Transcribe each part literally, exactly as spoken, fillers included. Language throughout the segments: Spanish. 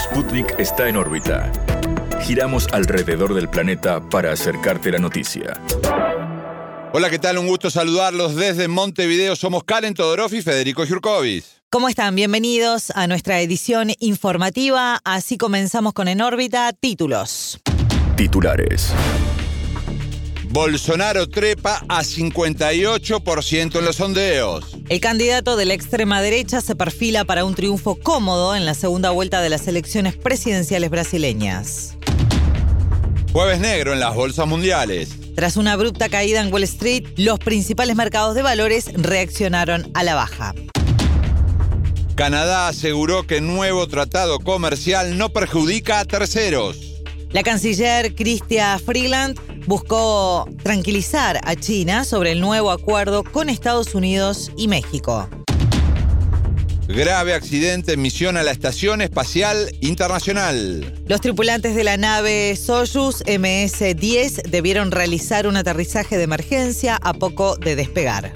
Sputnik está en órbita. Giramos alrededor del planeta para acercarte la noticia. Hola, ¿qué tal? Un gusto saludarlos desde Montevideo. Somos Karen Todorov y Federico Jurkovic. ¿Cómo están? Bienvenidos a nuestra edición informativa. Así comenzamos con En órbita, títulos. Titulares. Bolsonaro trepa a cincuenta y ocho por ciento en los sondeos. El candidato de la extrema derecha se perfila para un triunfo cómodo en la segunda vuelta de las elecciones presidenciales brasileñas. Jueves negro en las bolsas mundiales. Tras una abrupta caída en Wall Street, los principales mercados de valores reaccionaron a la baja. Canadá aseguró que nuevo tratado comercial no perjudica a terceros. La canciller Chrystia Freeland buscó tranquilizar a China sobre el nuevo acuerdo con Estados Unidos y México. Grave accidente en misión a la Estación Espacial Internacional. Los tripulantes de la nave Soyuz eme ese diez debieron realizar un aterrizaje de emergencia a poco de despegar.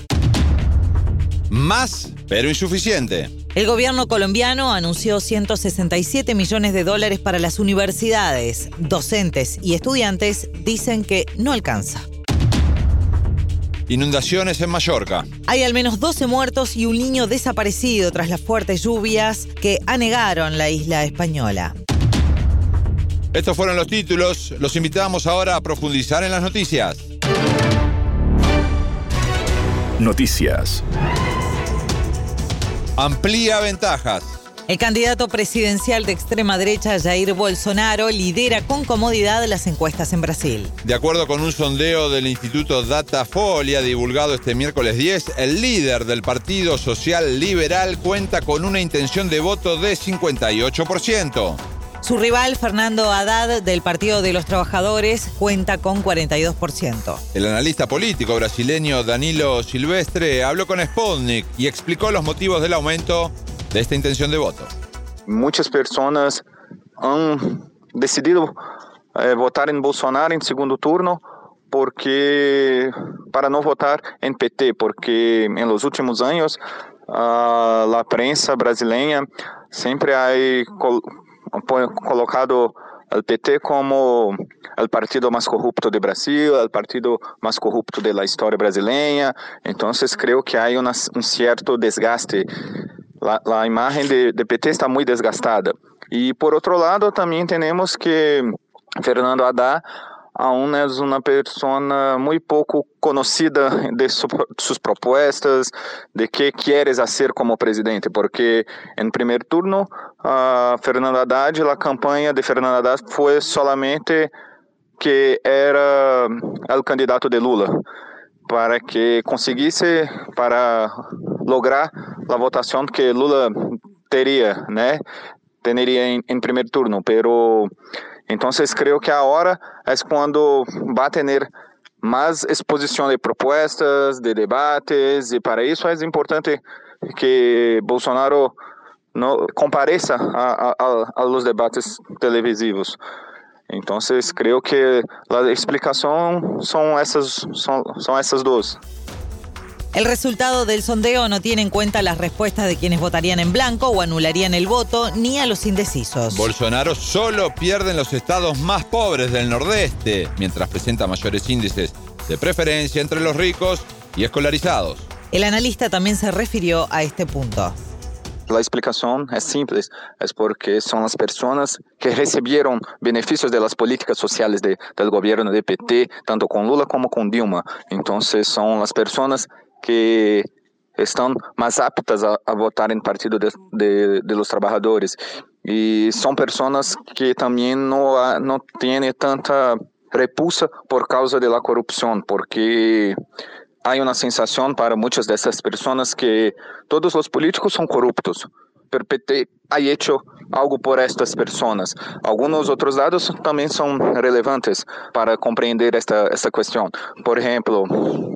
Más, pero insuficiente. El gobierno colombiano anunció ciento sesenta y siete millones de dólares para las universidades. Docentes y estudiantes dicen que no alcanza. Inundaciones en Mallorca. Hay al menos doce muertos y un niño desaparecido tras las fuertes lluvias que anegaron la isla española. Estos fueron los títulos. Los invitamos ahora a profundizar en las noticias. Noticias. Amplía ventajas. El candidato presidencial de extrema derecha, Jair Bolsonaro, lidera con comodidad las encuestas en Brasil. De acuerdo con un sondeo del Instituto Datafolha divulgado este miércoles diez, el líder del Partido Social Liberal cuenta con una intención de voto de cincuenta y ocho por ciento. Su rival, Fernando Haddad, del Partido de los Trabajadores, cuenta con cuarenta y dos por ciento. El analista político brasileño Danilo Silvestre habló con Sputnik y explicó los motivos del aumento de esta intención de voto. Muchas personas han decidido eh, votar en Bolsonaro en segundo turno porque para no votar en P T, porque en los últimos años uh, la prensa brasileña siempre ha col- colocado al P T como el partido más corrupto de Brasil, el partido más corrupto de la historia brasileña. Entonces creo que hay una, un cierto desgaste. La, la imagen de, de P T está muy desgastada. Y por otro lado también tenemos que Fernando Haddad aún es una persona muy poco conocida de su, sus propuestas, de qué quieres hacer como presidente, porque en primer turno uh, Fernando Haddad, la campaña de Fernando Haddad fue solamente que era el candidato de Lula, para que conseguisse, para lograr a votação que Lula teria, né? Teria em, em primeiro turno, pero entonces creo que ahora es cuando va a tener más exposición de propuestas, de debates, y para eso es importante que Bolsonaro no compareça a, a, a los debates televisivos. Entonces creo que la explicación son esas, son, son esas dos. El resultado del sondeo no tiene en cuenta las respuestas de quienes votarían en blanco o anularían el voto, ni a los indecisos. Bolsonaro solo pierde en los estados más pobres del nordeste, mientras presenta mayores índices de preferencia entre los ricos y escolarizados. El analista también se refirió a este punto. La explicación es simple, es porque son las personas que recibieron beneficios de las políticas sociales de, del gobierno de P T, tanto con Lula como con Dilma. Entonces son las personas que están más aptas a, a votar en partido de, de, de los trabajadores. Y son personas que también no, no tienen tanta repulsa por causa de la corrupción, porque hay una sensación para muchas de estas personas que todos los políticos son corruptos, pero P T ha hecho algo por estas personas. Algunos otros datos también son relevantes para comprender esta, esta cuestión. Por ejemplo,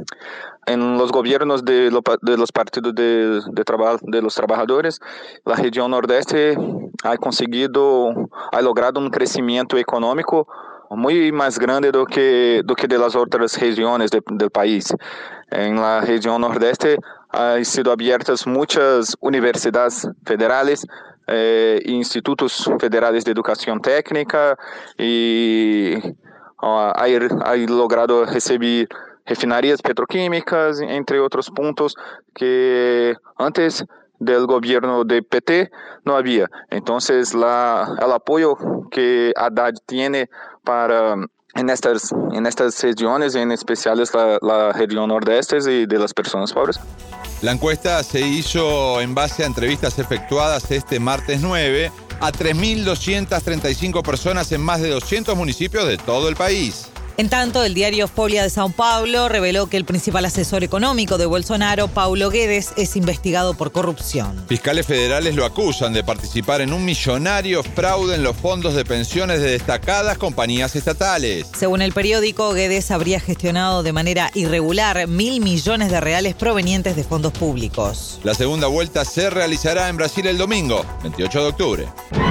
en los gobiernos de, lo, de los partidos de, de, traba, de los trabajadores, la región nordeste ha conseguido, ha logrado un crecimiento económico muy más grande do que, do que de las otras regiones de, del país. En la región nordeste han sido abiertas muchas universidades federales, eh, institutos federales de educación técnica y uh, ha, ha logrado recibir refinarias petroquímicas, entre otros puntos que antes del gobierno de P T no había. Entonces, la, el apoyo que Haddad tiene para en estas, en estas regiones, en especial la, la región nordeste y de las personas pobres. La encuesta se hizo en base a entrevistas efectuadas este martes nueve a tres mil doscientas treinta y cinco personas en más de doscientos municipios de todo el país. En tanto, el diario Folha de São Paulo reveló que el principal asesor económico de Bolsonaro, Paulo Guedes, es investigado por corrupción. Fiscales federales lo acusan de participar en un millonario fraude en los fondos de pensiones de destacadas compañías estatales. Según el periódico, Guedes habría gestionado de manera irregular mil millones de reales provenientes de fondos públicos. La segunda vuelta se realizará en Brasil el domingo, veintiocho de octubre.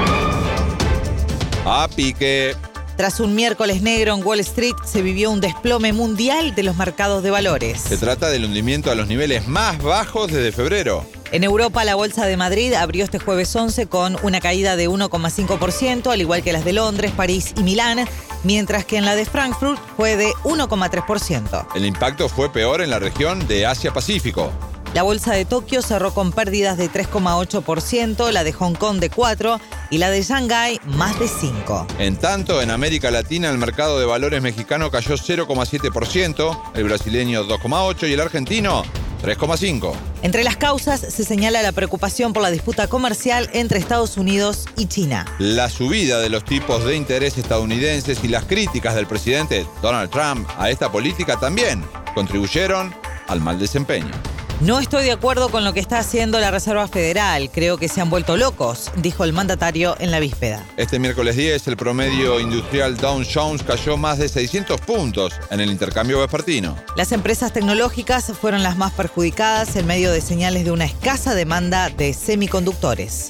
A pique. Tras un miércoles negro en Wall Street, se vivió un desplome mundial de los mercados de valores. Se trata del hundimiento a los niveles más bajos desde febrero. En Europa, la Bolsa de Madrid abrió este jueves once con una caída de uno coma cinco por ciento, al igual que las de Londres, París y Milán, mientras que en la de Frankfurt fue de uno coma tres por ciento. El impacto fue peor en la región de Asia-Pacífico. La bolsa de Tokio cerró con pérdidas de tres coma ocho por ciento, la de Hong Kong de cuatro por ciento y la de Shanghái más de cinco por ciento. En tanto, en América Latina el mercado de valores mexicano cayó cero coma siete por ciento, el brasileño dos coma ocho por ciento y el argentino tres coma cinco por ciento. Entre las causas se señala la preocupación por la disputa comercial entre Estados Unidos y China. La subida de los tipos de interés estadounidenses y las críticas del presidente Donald Trump a esta política también contribuyeron al mal desempeño. No estoy de acuerdo con lo que está haciendo la Reserva Federal. Creo que se han vuelto locos, dijo el mandatario en la víspera. Este miércoles diez, el promedio industrial Dow Jones cayó más de seiscientos puntos en el intercambio vespertino. Las empresas tecnológicas fueron las más perjudicadas en medio de señales de una escasa demanda de semiconductores.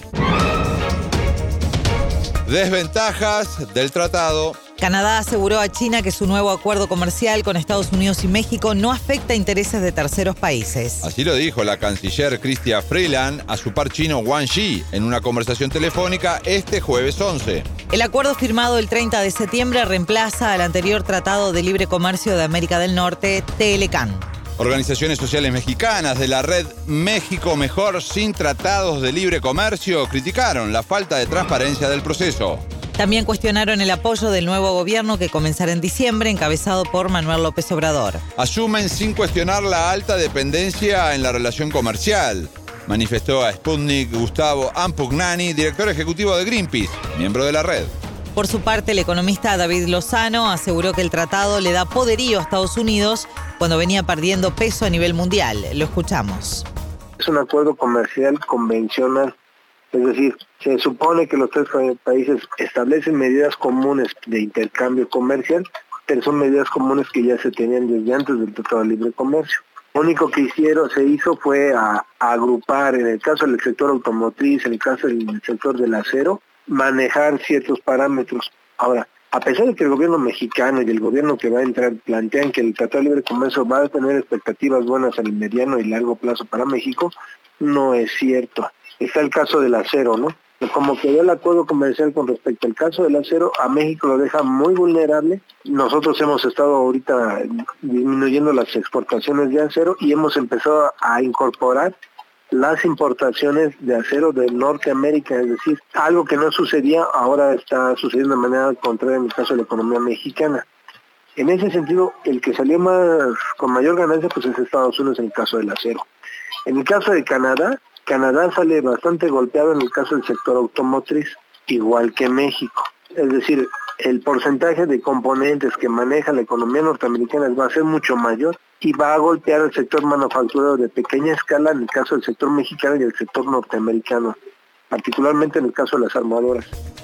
Desventajas del tratado. Canadá aseguró a China que su nuevo acuerdo comercial con Estados Unidos y México no afecta intereses de terceros países. Así lo dijo la canciller Chrystia Freeland a su par chino Wang Yi en una conversación telefónica este jueves once. El acuerdo firmado el treinta de septiembre reemplaza al anterior Tratado de Libre Comercio de América del Norte, T L C A N. Organizaciones sociales mexicanas de la red México Mejor sin tratados de libre comercio criticaron la falta de transparencia del proceso. También cuestionaron el apoyo del nuevo gobierno que comenzará en diciembre, encabezado por Manuel López Obrador. Asumen sin cuestionar la alta dependencia en la relación comercial, manifestó a Sputnik Gustavo Ampugnani, director ejecutivo de Greenpeace, miembro de la red. Por su parte, el economista David Lozano aseguró que el tratado le da poderío a Estados Unidos cuando venía perdiendo peso a nivel mundial. Lo escuchamos. Es un acuerdo comercial convencional. Es decir, se supone que los tres países establecen medidas comunes de intercambio comercial, pero son medidas comunes que ya se tenían desde antes del Tratado de Libre Comercio. Lo único que hicieron, se hizo fue a, a agrupar, en el caso del sector automotriz, en el caso del sector del acero, manejar ciertos parámetros. Ahora, a pesar de que el gobierno mexicano y el gobierno que va a entrar plantean que el Tratado de Libre Comercio va a tener expectativas buenas en el mediano y largo plazo para México, no es cierto. Está el caso del acero, ¿no? Como quedó el acuerdo comercial con respecto al caso del acero, a México lo deja muy vulnerable. Nosotros hemos estado ahorita disminuyendo las exportaciones de acero y hemos empezado a incorporar las importaciones de acero de Norteamérica, es decir, algo que no sucedía, ahora está sucediendo de manera contraria en el caso de la economía mexicana. En ese sentido, el que salió más con mayor ganancia pues es Estados Unidos en el caso del acero. En el caso de Canadá, Canadá sale bastante golpeado en el caso del sector automotriz, igual que México. Es decir, el porcentaje de componentes que maneja la economía norteamericana va a ser mucho mayor y va a golpear el sector manufacturero de pequeña escala en el caso del sector mexicano y el sector norteamericano, particularmente en el caso de las armadoras.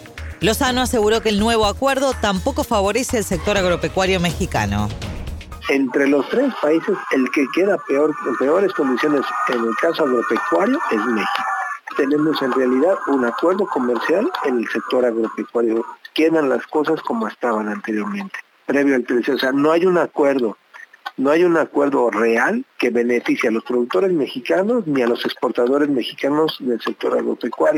Lozano aseguró que el nuevo acuerdo tampoco favorece al sector agropecuario mexicano. Entre los tres países, el que queda peor, en peores condiciones en el caso agropecuario es México. Tenemos en realidad un acuerdo comercial en el sector agropecuario. Quedan las cosas como estaban anteriormente, previo al precio. O sea, no hay un acuerdo, no hay un acuerdo real que beneficie a los productores mexicanos ni a los exportadores mexicanos del sector agropecuario.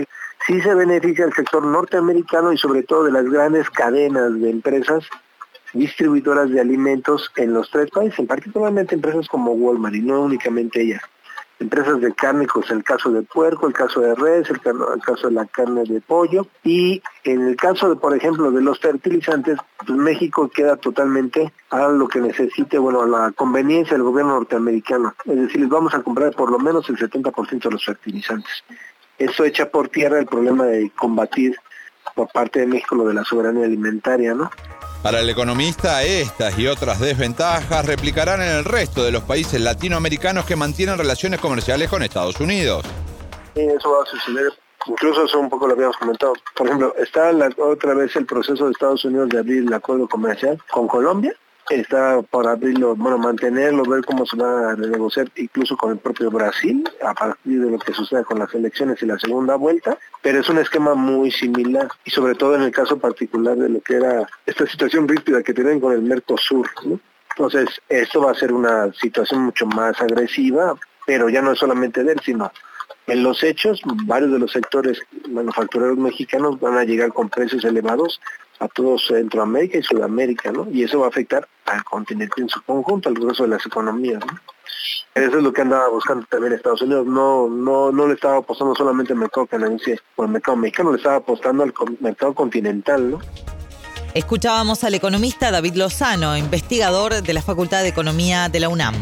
sí se beneficia el sector norteamericano y sobre todo de las grandes cadenas de empresas distribuidoras de alimentos en los tres países, particularmente empresas como Walmart y no únicamente ellas. Empresas de carne, pues el caso de puerco, el caso de res, el, el caso de la carne de pollo, y en el caso de, por ejemplo, de los fertilizantes, pues México queda totalmente a lo que necesite, bueno, a la conveniencia del gobierno norteamericano. Es decir, les vamos a comprar por lo menos el setenta por ciento de los fertilizantes. Eso echa por tierra el problema de combatir por parte de México lo de la soberanía alimentaria, ¿no? Para el economista, estas y otras desventajas replicarán en el resto de los países latinoamericanos que mantienen relaciones comerciales con Estados Unidos. Sí, eso va a suceder. Incluso eso un poco lo habíamos comentado. Por ejemplo, está la, otra vez el proceso de Estados Unidos de abrir el acuerdo comercial con Colombia. Está por abrirlo, bueno, mantenerlo, ver cómo se va a renegociar incluso con el propio Brasil, a partir de lo que suceda con las elecciones y la segunda vuelta, pero es un esquema muy similar, y sobre todo en el caso particular de lo que era esta situación ríspida que tienen con el Mercosur, ¿no? Entonces, esto va a ser una situación mucho más agresiva, pero ya no es solamente de él, sino en los hechos, varios de los sectores manufactureros mexicanos van a llegar con precios elevados a todo Centroamérica y Sudamérica, ¿no? Y eso va a afectar al continente en su conjunto, al resto de las economías, ¿no? Eso es lo que andaba buscando también Estados Unidos. No, no, no le estaba apostando solamente al mercado canadiense o al mercado mexicano, le estaba apostando al mercado continental, ¿no? Escuchábamos al economista David Lozano, investigador de la Facultad de Economía de la UNAM.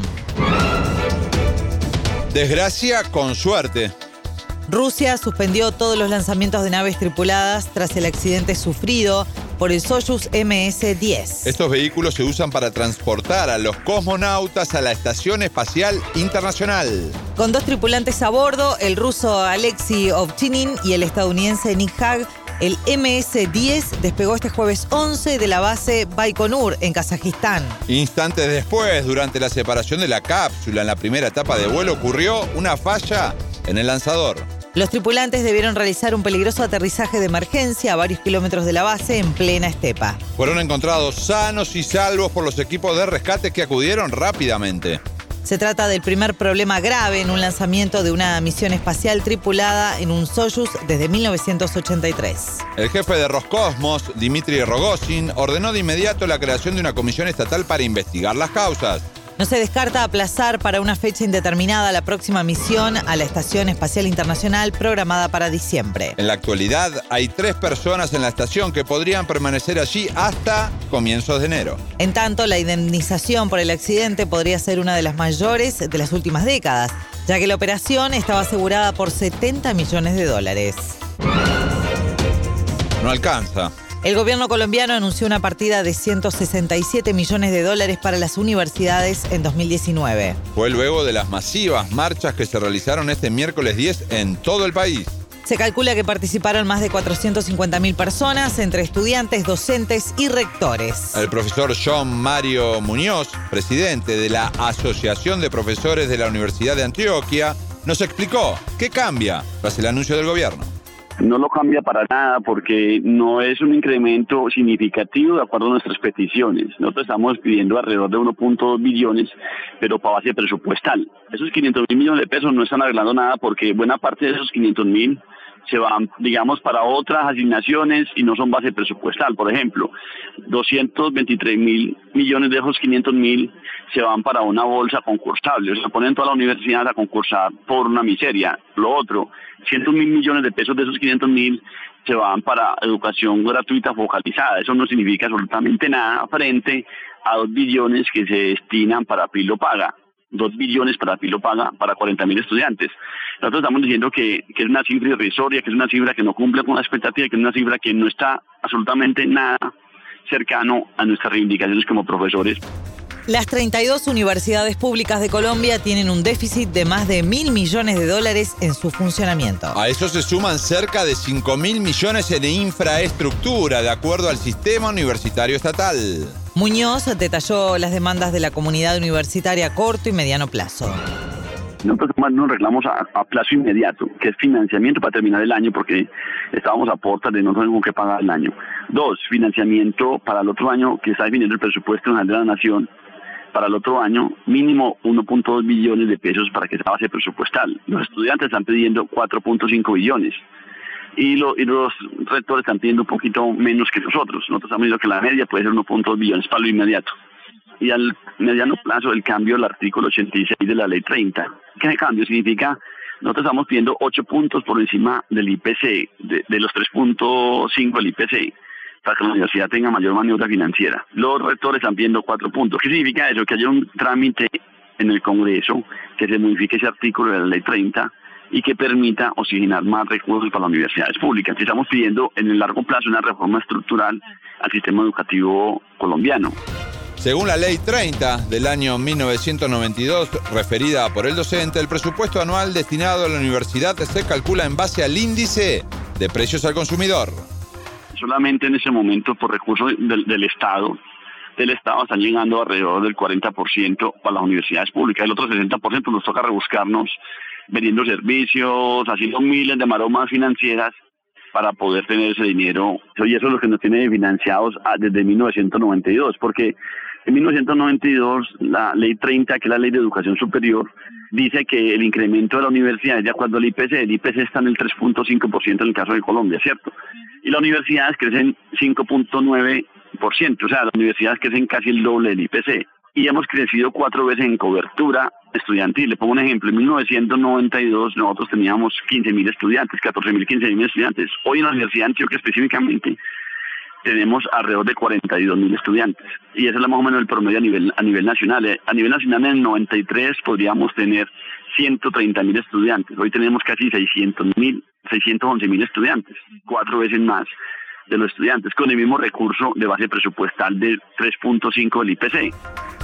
Desgracia con suerte. Rusia suspendió todos los lanzamientos de naves tripuladas tras el accidente sufrido por el Soyuz eme ese diez. Estos vehículos se usan para transportar a los cosmonautas a la Estación Espacial Internacional. Con dos tripulantes a bordo, el ruso Alexei Ovchinin y el estadounidense Nick Hague, el eme ese diez despegó este jueves once de la base Baikonur en Kazajistán. Instantes después, durante la separación de la cápsula en la primera etapa de vuelo, ocurrió una falla en el lanzador. Los tripulantes debieron realizar un peligroso aterrizaje de emergencia a varios kilómetros de la base en plena estepa. Fueron encontrados sanos y salvos por los equipos de rescate que acudieron rápidamente. Se trata del primer problema grave en un lanzamiento de una misión espacial tripulada en un Soyuz desde mil novecientos ochenta y tres. El jefe de Roscosmos, Dmitry Rogozin, ordenó de inmediato la creación de una comisión estatal para investigar las causas. No se descarta aplazar para una fecha indeterminada la próxima misión a la Estación Espacial Internacional programada para diciembre. En la actualidad hay tres personas en la estación que podrían permanecer allí hasta comienzos de enero. En tanto, la indemnización por el accidente podría ser una de las mayores de las últimas décadas, ya que la operación estaba asegurada por setenta millones de dólares. No alcanza. El gobierno colombiano anunció una partida de ciento sesenta y siete millones de dólares para las universidades en dos mil diecinueve. Fue luego de las masivas marchas que se realizaron este miércoles diez en todo el país. Se calcula que participaron más de cuatrocientas cincuenta mil personas, entre estudiantes, docentes y rectores. El profesor John Mario Muñoz, presidente de la Asociación de Profesores de la Universidad de Antioquia, nos explicó qué cambia tras el anuncio del gobierno. No lo cambia para nada porque no es un incremento significativo de acuerdo a nuestras peticiones. Nosotros estamos pidiendo alrededor de uno punto dos billones, pero para base presupuestal. Esos quinientos mil millones de pesos no están arreglando nada porque buena parte de esos quinientos mil se van, digamos, para otras asignaciones y no son base presupuestal. Por ejemplo, doscientos veintitrés mil millones de esos quinientos mil se van para una bolsa concursable. O sea, ponen toda la universidad a concursar por una miseria. Lo otro, cientos mil millones de pesos de esos quinientos mil se van para educación gratuita focalizada. Eso no significa absolutamente nada frente a dos billones que se destinan para Pilo Paga. Dos billones para Pilo Paga para cuarenta mil estudiantes. Nosotros estamos diciendo que, que es una cifra irrisoria, que es una cifra que no cumple con la expectativa, que es una cifra que no está absolutamente nada cercano a nuestras reivindicaciones como profesores. Las treinta y dos universidades públicas de Colombia tienen un déficit de más de mil millones de dólares en su funcionamiento. A eso se suman cerca de cinco mil millones en infraestructura, de acuerdo al sistema universitario estatal. Muñoz detalló las demandas de la comunidad universitaria a corto y mediano plazo. Nosotros nos arreglamos a, a plazo inmediato, que es financiamiento para terminar el año, porque estábamos a puertas de no tener con qué pagar el año. Dos, financiamiento para el otro año, que está definiendo el presupuesto general de la Nación, para el otro año, mínimo uno punto dos billones de pesos para que sea base presupuestal. Los estudiantes están pidiendo cuatro punto cinco billones. y, lo, y los rectores están pidiendo un poquito menos que nosotros. Nosotros estamos diciendo que la media puede ser uno punto dos billones para lo inmediato. Y al mediano plazo el cambio del artículo ochenta y seis de la ley treinta. ¿Qué cambio significa? Nosotros estamos pidiendo ocho puntos por encima del I P C, de, de los tres punto cinco del I P C, para que la universidad tenga mayor maniobra financiera. Los rectores están pidiendo cuatro puntos. ¿Qué significa eso? Que haya un trámite en el Congreso que se modifique ese artículo de la ley treinta y que permita oxigenar más recursos para las universidades públicas. Estamos pidiendo en el largo plazo una reforma estructural al sistema educativo colombiano. Según la Ley treinta del año mil novecientos noventa y dos, referida por el docente, el presupuesto anual destinado a la universidad se calcula en base al índice de precios al consumidor. Solamente en ese momento, por recursos del, del Estado, del Estado están llegando alrededor del cuarenta por ciento para las universidades públicas. El otro sesenta por ciento nos toca rebuscarnos vendiendo servicios, haciendo miles de maromas financieras para poder tener ese dinero. Y eso es lo que nos tiene financiados desde mil novecientos noventa y dos, porque en mil novecientos noventa y dos la ley treinta, que es la ley de educación superior, dice que el incremento de la universidad es de acuerdo al I P C. El I P C está en el tres punto cinco por ciento en el caso de Colombia, ¿cierto? Y las universidades crecen cinco punto nueve por ciento, o sea, las universidades crecen casi el doble del I P C. Y hemos crecido cuatro veces en cobertura estudiantil. Le pongo un ejemplo. En mil novecientos noventa y dos nosotros teníamos quince mil estudiantes, catorce mil, quince mil estudiantes. Hoy en la Universidad de Antioquia específicamente tenemos alrededor de cuarenta y dos mil estudiantes. Y ese es más o menos el promedio a nivel, a nivel nacional. A nivel nacional en el noventa y tres podríamos tener ciento treinta mil estudiantes. Hoy tenemos casi seiscientos mil, seiscientos once mil estudiantes, cuatro veces más de los estudiantes, con el mismo recurso de base presupuestal de tres punto cinco del I P C.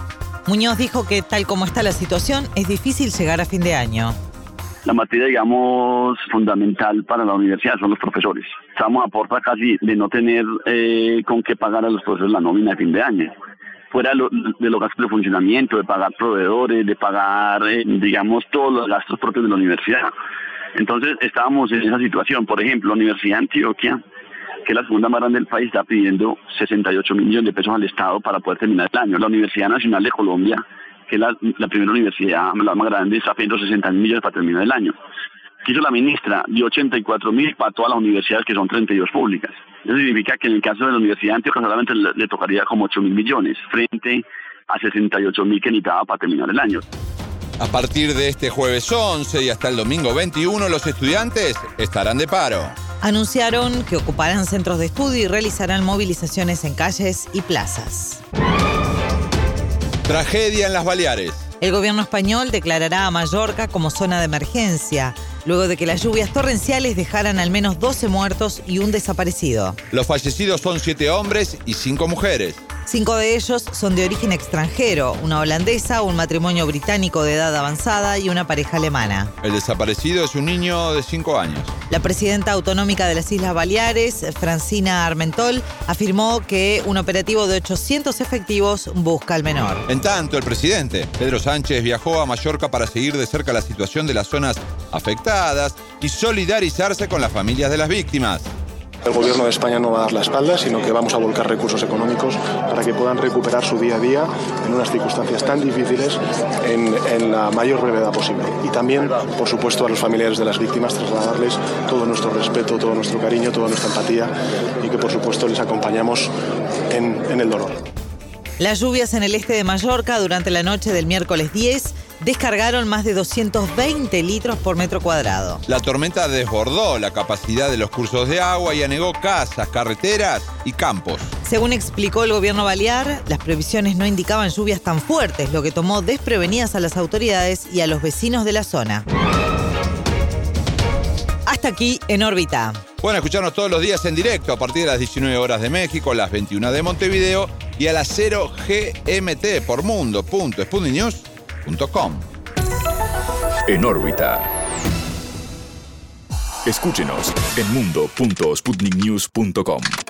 Muñoz dijo que tal como está la situación, es difícil llegar a fin de año. La materia, digamos, fundamental para la universidad son los profesores. Estamos a puerta casi de no tener eh, con qué pagar a los profesores la nómina de fin de año. Fuera de, lo, de los gastos de funcionamiento, de pagar proveedores, de pagar, eh, digamos, todos los gastos propios de la universidad. Entonces, estábamos en esa situación. Por ejemplo, la Universidad de Antioquia, que es la segunda más grande del país, está pidiendo sesenta y ocho mil millones de pesos al Estado para poder terminar el año. La Universidad Nacional de Colombia, que es la, la primera universidad, la más grande, está pidiendo sesenta mil millones para terminar el año. ¿Qué hizo la ministra? Dio ochenta y cuatro mil para todas las universidades, que son treinta y dos públicas. Eso significa que en el caso de la Universidad de Antioquia solamente le, le tocaría como ocho mil millones, frente a sesenta y ocho mil que necesitaba para terminar el año. A partir de este jueves once y hasta el domingo veintiuno, los estudiantes estarán de paro. Anunciaron que ocuparán centros de estudio y realizarán movilizaciones en calles y plazas. Tragedia en las Baleares. El gobierno español declarará a Mallorca como zona de emergencia, luego de que las lluvias torrenciales dejaran al menos doce muertos y un desaparecido. Los fallecidos son siete hombres y cinco mujeres. Cinco de ellos son de origen extranjero, una holandesa, un matrimonio británico de edad avanzada y una pareja alemana. El desaparecido es un niño de cinco años. La presidenta autonómica de las Islas Baleares, Francina Armentol, afirmó que un operativo de ochocientos efectivos busca al menor. En tanto, el presidente, Pedro Sánchez, viajó a Mallorca para seguir de cerca la situación de las zonas afectadas y solidarizarse con las familias de las víctimas. El gobierno de España no va a dar la espalda, sino que vamos a volcar recursos económicos para que puedan recuperar su día a día en unas circunstancias tan difíciles en, en la mayor brevedad posible. Y también, por supuesto, a los familiares de las víctimas trasladarles todo nuestro respeto, todo nuestro cariño, toda nuestra empatía y que, por supuesto, les acompañamos en, en el dolor. Las lluvias en el este de Mallorca durante la noche del miércoles diez descargaron más de doscientos veinte litros por metro cuadrado. La tormenta desbordó la capacidad de los cursos de agua y anegó casas, carreteras y campos. Según explicó el gobierno balear, las previsiones no indicaban lluvias tan fuertes, lo que tomó desprevenidas a las autoridades y a los vecinos de la zona. Hasta aquí En órbita. Pueden escucharnos todos los días en directo a partir de las diecinueve horas de México, las veintiuna de Montevideo y a las cero G M T por mundo punto sputnik news punto com. En órbita. Escúchenos en mundo punto sputnik news punto com.